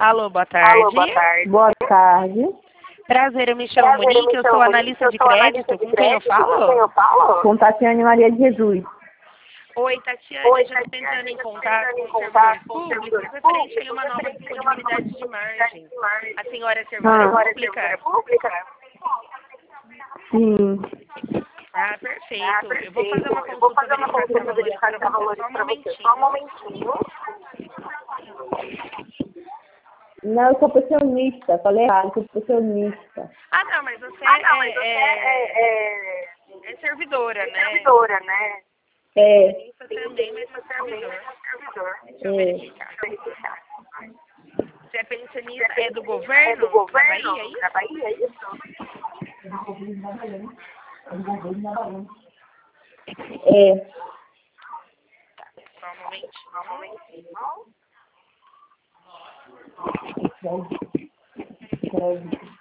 Alô, boa Alô, tarde. boa tarde. Boa tarde. Prazer, eu me chamo Monique, eu sou analista de crédito. Com quem eu falo? Com Tatiane Maria de Jesus. Oi, Tatiane, eu já estou entrando em contato com os servidores públicos referente a uma nova disponibilidade de margem. A senhora é servidora pública? Sim. Ah, perfeito. Eu vou fazer uma consulta verificar valores para você. Só um momentinho. Não, eu sou pensionista. Falei errado, eu sou pensionista. Ah, não, mas você é servidora, né? É. Isso também, mas é servidor. Deixa eu verificar. Você é pensionista, é do governo? Da Bahia, é isso? É. Só um momentinho.